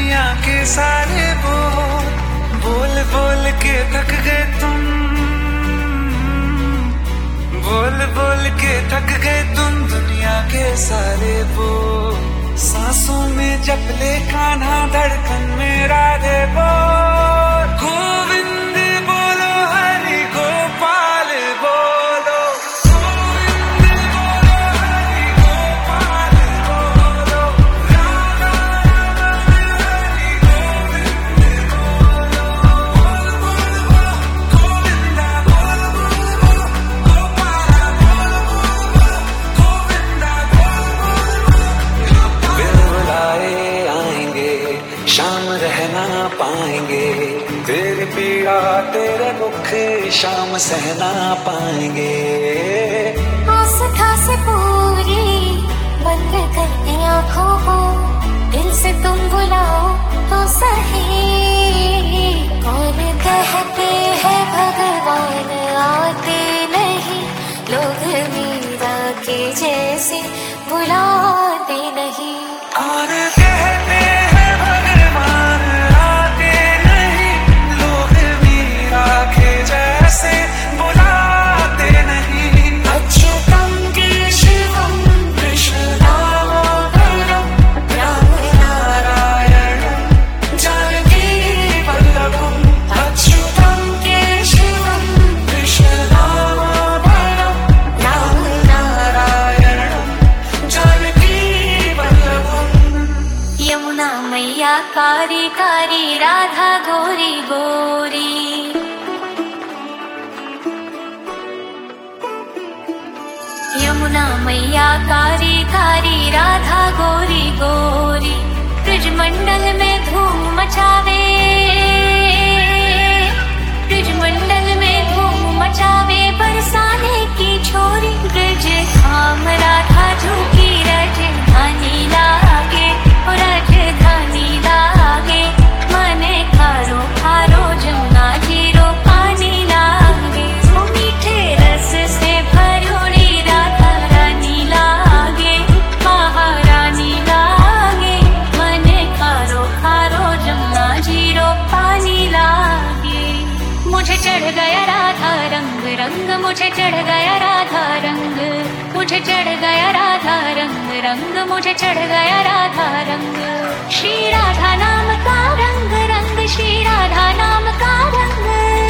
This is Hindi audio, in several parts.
दुनिया के सारे बोल बोल बोल के थक गए तुम, बोल बोल के थक गए तुम दुनिया के सारे बोल। सांसों में जप ले कान्हा धड़कन में राधे बोल, गोविंद बोलो हरि गोपाल बोलो, गोविंद बोलो हरि गोपाल बोलो, राधा हरि गोविंद बोलो, बोल बोल बोल गोविंदा बोल बोल बोल, गोपाला बोल बोल बोल, गोविंदा बोल बोल बोल। बिन बुलाए आएंगे शाम रहना पाएंगे, तेरी पीड़ा तेरे दुख शाम सहना पाएंगे। आस्था से पूरी बंद करके आँखों को दिल से तुम बुलाओ तो सही। कौन कहते हैं भगवान आते नहीं, लोग मीरा के जैसे बुलाते नहीं। कौन कहते हैं भगवान आते नहीं, लोग मीरा के जैसे बुलाते नहीं। अच्युतं केशवं कृष्णदामोदरं राम नारायणं जानकी वल्लभम्। अच्युतं केशवं कृष्णदामोदरं राम नारायणं जानकी वल्लभम्। यमुना मैया कारी कारी राधा गोरी गोरी, यमुना मैया कारी कारी राधा गोरी गोरी। ब्रजमंडल में धूम मचावे, ब्रजमंडल में धूम मचावे बरसाने की छोरी। ब्रज धाम राधा झूठी राजधानी लागे, राजधानी लागे। मने खारो खारो जमुना जीरो पानी लागे, वो मीठे रस से भरोड़ी राधा रानी लागे, महारानी लागे। मने खारो खारो जमुना जीरो पानी लागे। मुझे चढ़ गया राधा रंग रंग, मुझे चढ़ गया राधा रंग, मुझे चढ़ गया राधा रंग रंग, मुझे चढ़ गया राधा रंग। श्री राधा नाम का रंग रंग, श्री राधा नाम का रंग,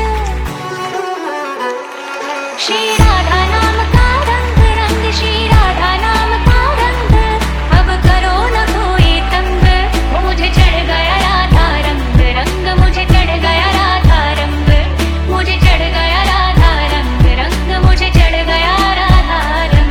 श्री राधा नाम का रंग रंग, श्री राधा नाम का रंग। अब करो न कोई तंग, मुझे चढ़ गया राधा रंग रंग, मुझे चढ़ गया राधा रंग, मुझे चढ़ गया राधा रंग रंग, मुझे चढ़ गया राधा रंग।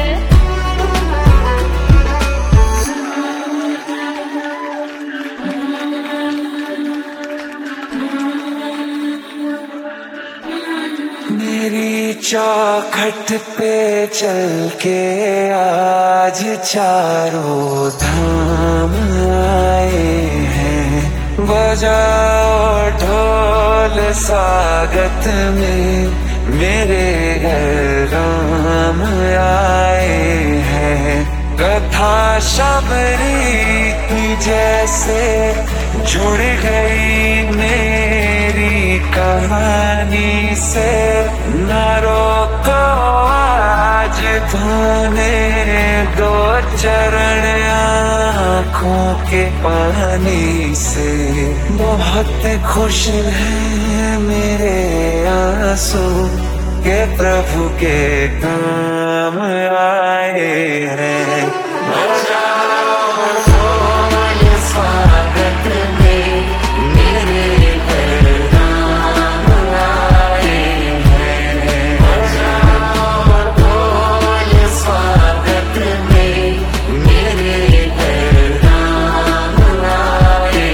मेरी चौखट पे चल के आज चारों धाम आए हैं। बजाओ ढोल स्वागत में, मेरे घर राम आए हैं। कथा शबरी की जैसे जुड़ गई मेरी कहानी से। न रोको आज धोने दो चरण आँखों के पानी से। बहुत खुश है मेरे आंसू के प्रभु के काम आए हैं। स्वागत में मेरे घर राम आए हैं। स्वागत में मेरे घर राम आए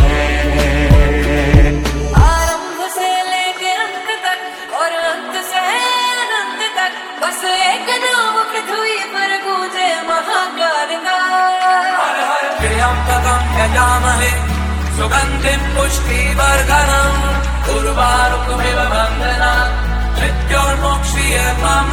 हैं। आरंभ से लेके अंत तक और अंत से अनंत तक, बस एक नाम पृथ्वी पर गूंजे महाकाल का। हर हर त्र्यंबकं यजामहे सुगंधिं पुष्टिवर्धनम्, उर्वारुकमिव बन्धनात्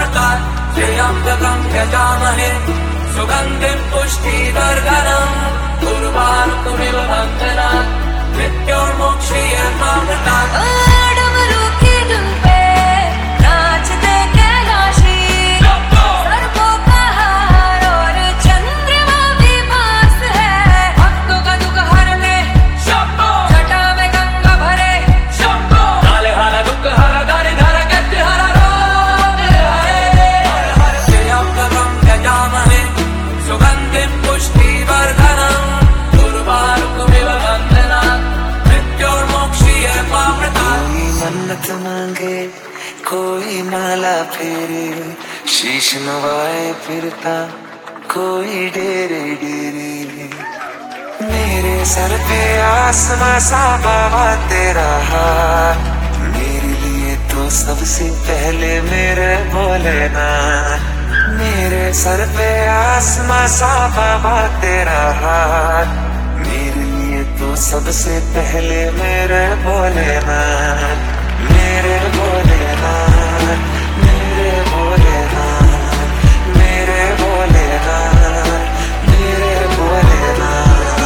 मृत्योर्मोक्ष्येमामृतात्। त्र्यंबकं यजामहे सुगंधिं पुष्टिवर्धनम्, गुरुवायुरपमिव वन्दना मृत्योर्मोक्षीय मामृतात्। डमरू की धुन पे नाचते कैलाशी, सर्पों का हार और चंद्रमा भी पास है। भक्तों का दुख हरने जटा में गंगा भरे, काले हरा दुख हरा दारिद्र्य गति हरा रोग हरे। हर प्रियंकरं यजामहे सुगन्धिं पुष्टिवर्धनम् गुरुवायुरपमिव वन्दना मृत्योर्मोक्षीय मामृतात्। कोई मन्नत मांगे कोई माला फेरे, शीश नवाए फिरता कोई डेरे डेरे। मेरे सर पे आसमां सा बाबा तेरा हाथ, मेरे लिए तो सबसे पहले मेरे भोलेनाथ। मेरे सर पे आसमां सा बाबा तेरा हाथ, मेरे लिए तो सबसे पहले मेरे भोलेनाथ। मेरे भोलेनाथ, मेरे भोलेनाथ, मेरे भोलेनाथ, मेरे भोलेनाथ।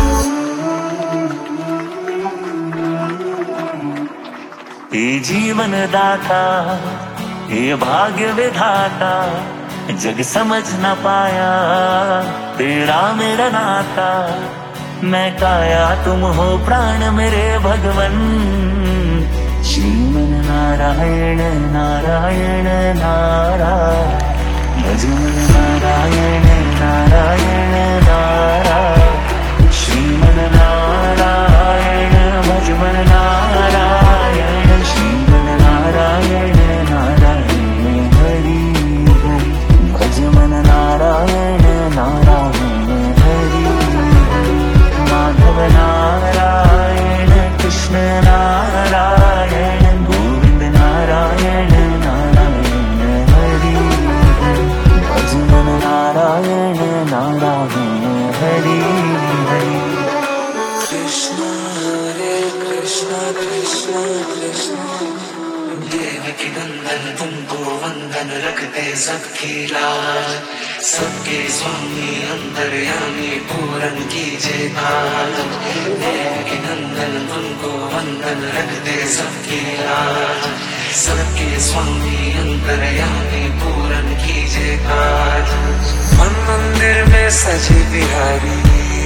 हे जीवन दाता, हे भाग्य विधाता, जग समझ न पाया तेरा मेरा नाता। मैं काया तुम हो प्राण मेरे भगवन, श्रीमन नारायण नारायण नारायण, भजमन नारायण नारायण नारायण, श्रीमन नारायण भजमन नारायण, श्रीमन नारायण नारायण हरि हरि, भजमन नारायण नारायण हरि हरि, माधव नारायण कृष्ण नारायण गोविंद नारायण नारायण हरि हरि, भजमन नारायण नारायण हरि हरि। कृष्ण हरे कृष्ण कृष्ण कृष्ण, देवकी नंदन तुमको वंदन रखते सबकी लाज। सबके स्वामी अंतर्यामी पूरन कीजिए काज। देवकी नंदन तुमको वंदन रखते सबकी लाज। सबके स्वामी अंतर्यामी पूरन कीजिए काज। मन मंदिर में सजे बिहारी,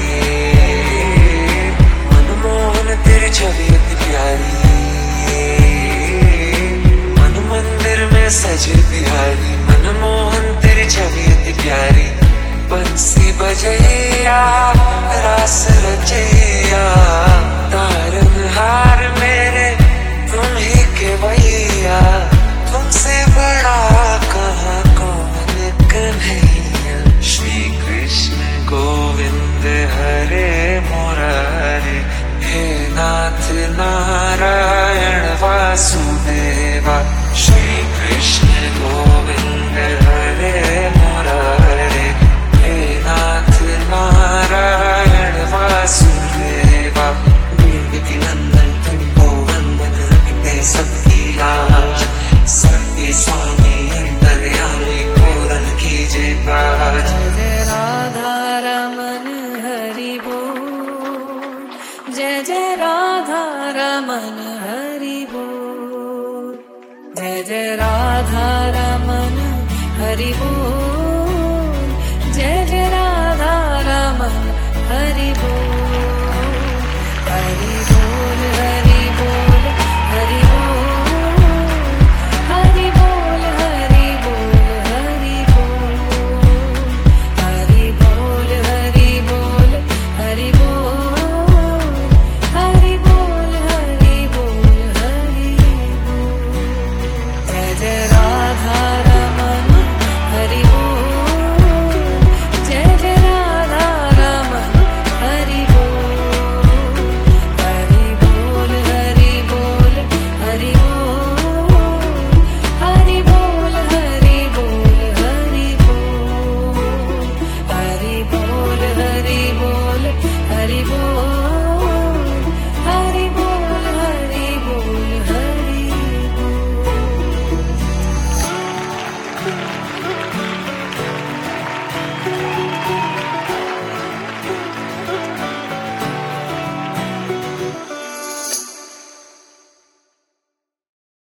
मनमोहन तेरी छवि अति प्यारी। मन मंदिर में सजे बिहारी, मनमोहन तेरी छवि अति प्यारी। बंसी बजैया रास रचैया, तारनहार मेरे तुम ही के भैया। तुमसे बड़ा कहाँ कौन कन्हैया। श्री कृष्ण गोविंद हरे मुरारे, हे नाथ नारायण वासुदेवा। श्री कृष्ण गोविंद हरे मुरारे, हे नाथ नारायण वासुदेवा। देवकी नंदन तुमको वंदन रखते सबकी लाज। सबके स्वामी अंतर्यामी पूरन कीजिए काज। जय राधा रमन हरि बोल, जय जय राधा रमन हरि बोल, जय जय राधा रमन हरि बोल, जय जय राधा रमन हरि बोल। हरि बोल हरि बोल हरि बोल, हरि बोल हरि बोल हरि बोल, हरि बोल हरि बोल हरि बोल, हरि बोल हरि बोल हरि बोल। जय जय राधा रमन हरि बोल, जय जय राधा रमन हरि बोल, हरि बोल हरि बोल हरि बोल, हरि बोल हरि बोल हरि बोल, हरि बोल हरि बोल हरि बोल, हरि बोल हरि बोल हरि बोल।